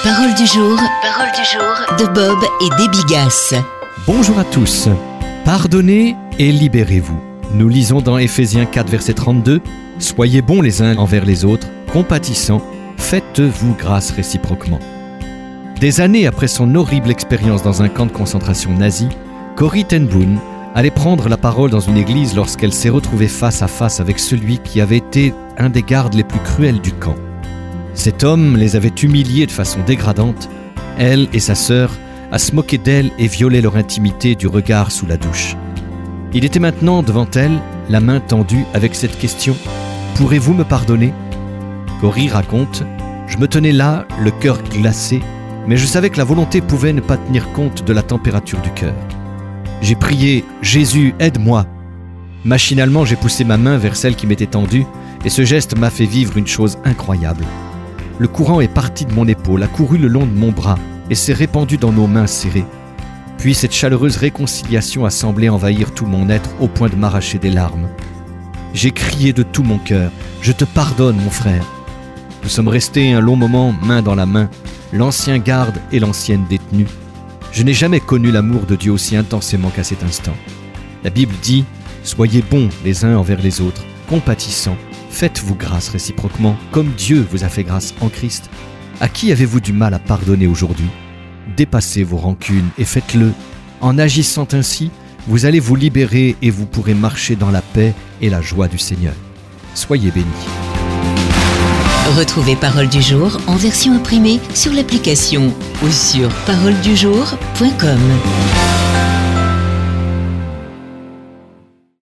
Parole du jour de Bob et Déby Gasse. Bonjour à tous. Pardonnez et libérez-vous. Nous lisons dans Éphésiens 4, verset 32. Soyez bons les uns envers les autres, compatissants, faites-vous grâce réciproquement. Des années après son horrible expérience dans un camp de concentration nazi, Corrie ten Boom allait prendre la parole dans une église lorsqu'elle s'est retrouvée face à face avec celui qui avait été un des gardes les plus cruels du camp. Cet homme les avait humiliés de façon dégradante, elle et sa sœur, à se moquer d'elle et violer leur intimité du regard sous la douche. Il était maintenant devant elle, la main tendue avec cette question « Pourrez-vous me pardonner ?» Corrie raconte « Je me tenais là, le cœur glacé, mais je savais que la volonté pouvait ne pas tenir compte de la température du cœur. J'ai prié « Jésus, aide-moi !» Machinalement, j'ai poussé ma main vers celle qui m'était tendue et ce geste m'a fait vivre une chose incroyable. Le courant est parti de mon épaule, a couru le long de mon bras et s'est répandu dans nos mains serrées. Puis cette chaleureuse réconciliation a semblé envahir tout mon être au point de m'arracher des larmes. J'ai crié de tout mon cœur « Je te pardonne, mon frère !» Nous sommes restés un long moment, main dans la main, l'ancien garde et l'ancienne détenue. Je n'ai jamais connu l'amour de Dieu aussi intensément qu'à cet instant. La Bible dit « Soyez bons les uns envers les autres, compatissants, faites-vous grâce réciproquement, comme Dieu vous a fait grâce en Christ. » À qui avez-vous du mal à pardonner aujourd'hui ? Dépassez vos rancunes et faites-le. En agissant ainsi, vous allez vous libérer et vous pourrez marcher dans la paix et la joie du Seigneur. Soyez bénis. Retrouvez Parole du jour en version imprimée sur l'application ou sur paroledujour.com.